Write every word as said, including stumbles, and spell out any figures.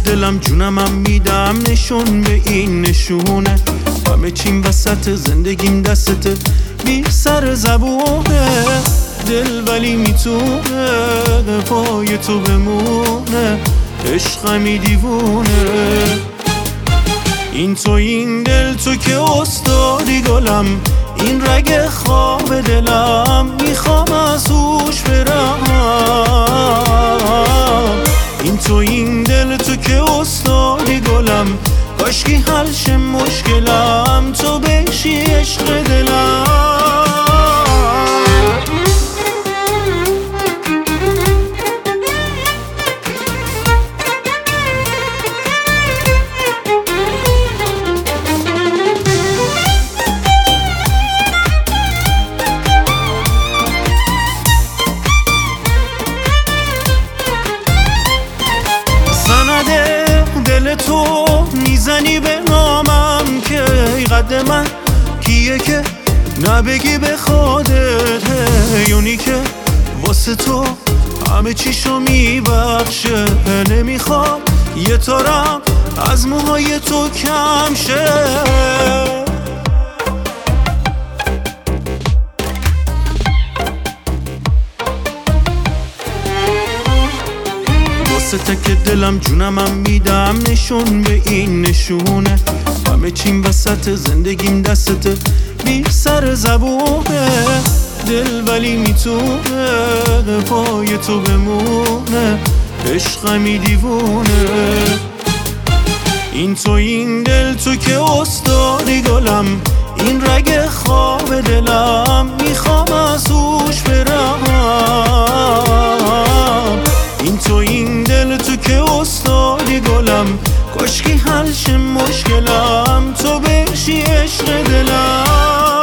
دلم جونمم میدم نشون به این نشونه، همه چیم وسط زندگیم دستته، بی سر زبونه دل ولی میتونه پای تو بمونه، عشقمی دیوونه. این تو این دل تو که استادی گلم، این رگ خواب دلم میخوام از هوش برم. این تو این دل تو که استادی گلم، کاشکی حل شه مشکلم تو بشی عشق دلم. دل تو میزنی به نامم که ای قد من کیه که نبگی به خودت، یونی که واسه تو همه چیشو میبخشه، نمیخواد یه تارم از موهای تو کم شه. تک دلم جونمم میدم نشون به این نشونه، همه چیم وسط زندگیم دستته، بی سر زبونه دل ولی میتونه پای تو بمونه، عشقمی دیوونه. این تو این دل تو که استادی گلم، این رگ خواب دلم میخوام از هوش برم. این تو این دل تو که استادی گلم، کاشکی حل شه مشکلم تو بشی عشق دلم.